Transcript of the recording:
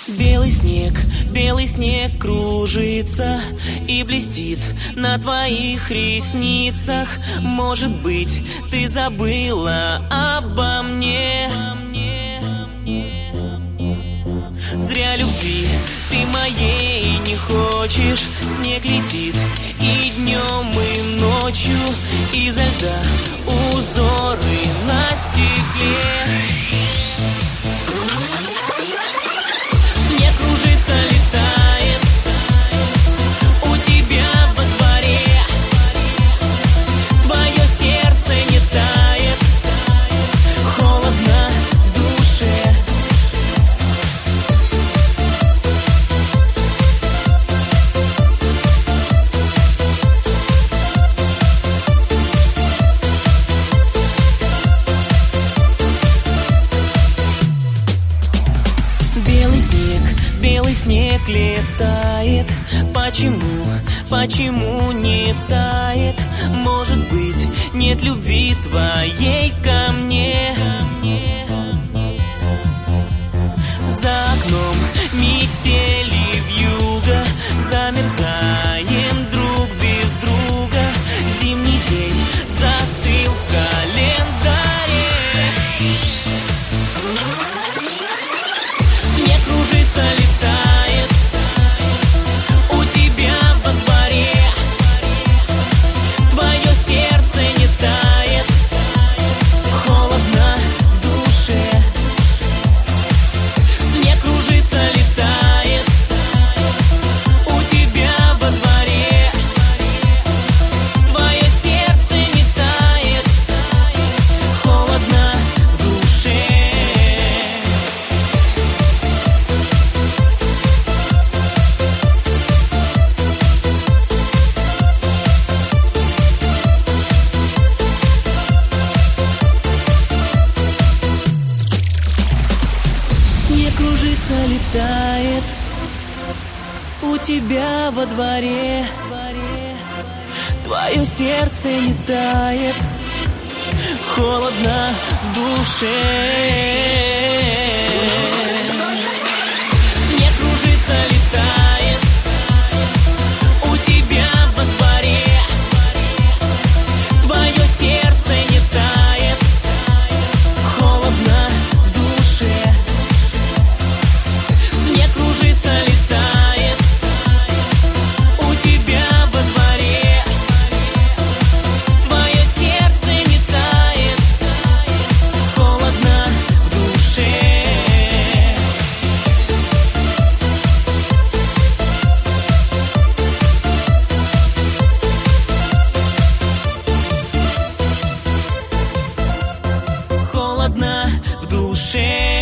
белый снег кружится и блестит на твоих ресницах. Может быть, ты забыла обо мне. Зря любви ты моей не хочешь. Снег летит и днем, и ночью, изо льда узоры на стекле. Снег кружится, летает у тебя во дворе. Твое сердце не тает, холодно в душе. Белый снег летает. Почему не тает? Может быть, нет любви твоей ко мне. За окном метели вьюга, замерзаем друг без друга. Зимний день застыл в календаре. Снег кружится, летает у тебя во дворе. Твое сердце не тает, холодно в душе. Снег кружится, летает у тебя во дворе. Твое сердце не тает, холодно в душе. Снег кружится, летает у тебя во дворе. Твое сердце не тает, холодно в душе. Снег кружится, летает у тебя во дворе. Твое сердце не тает, холодно в душе. Снег кружится, летает у тебя во дворе. Твое сердце не тает, холодно в душе. Холодно в душе.